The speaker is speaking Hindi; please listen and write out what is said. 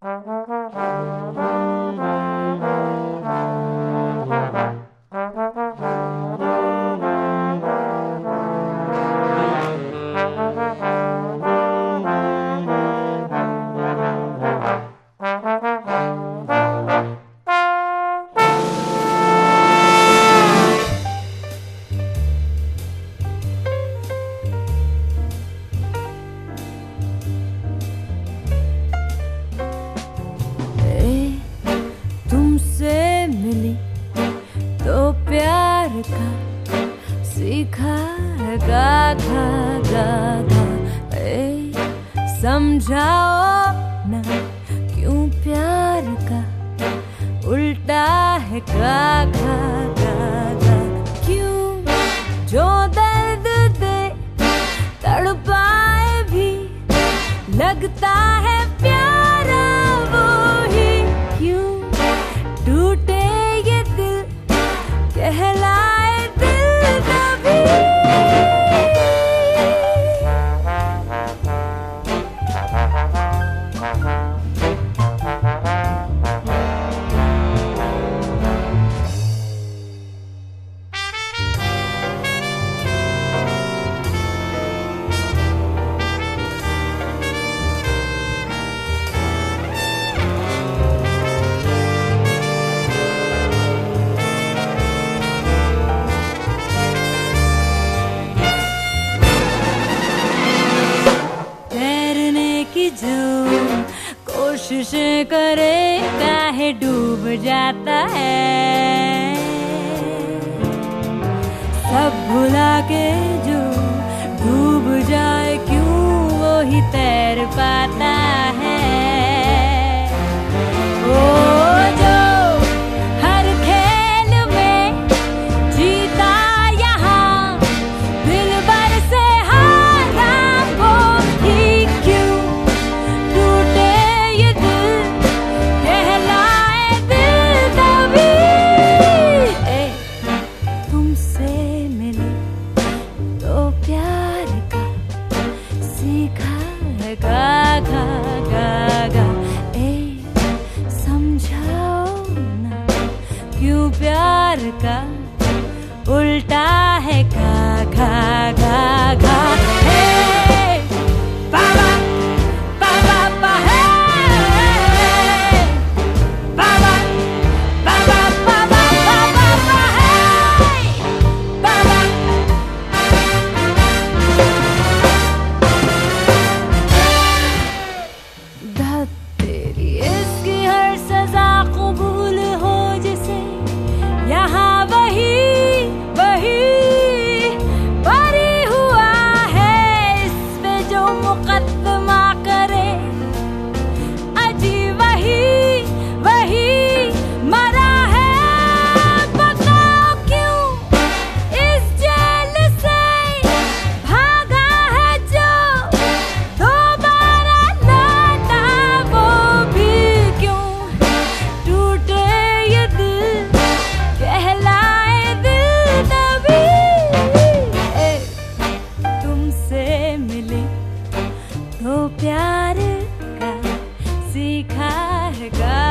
सीखा गा गा गा गा समझाओ ना क्यों प्यार का उल्टा है गा गा गा गा। क्यों जो दर्द दे तड़पाए भी लगता है प्यारा वो ही। क्यों टूटे ये दिल कहलाए दिल कभी। जो कोशिशें करे काहे डूब जाता है। सब भुला के जो डूब जाए क्यों वो ही तैर पाता है। ओ जो हर खेल में जीता यहाँ दिल भर से हारा वो ही। गा गा गा गा समझाओ ना क्यों प्यार का उल्टा है गा गा गा गा। बाबा बाबा बाबा बाबा बाबा बाबा तेरी इसकी हर सजा कबूल हो जिसे यहाँ वही वही बरी हुआ है। इस पे जो मुकद्दमा करे अजी वही वही मरा है। बताओ क्यों इस जेल से भागा है जो दोबारा लौटा वो भी। क्यों टूटे ये दिल कहलाए दिल तभी। तुमसे मिली तो प्यार का सीखा है गा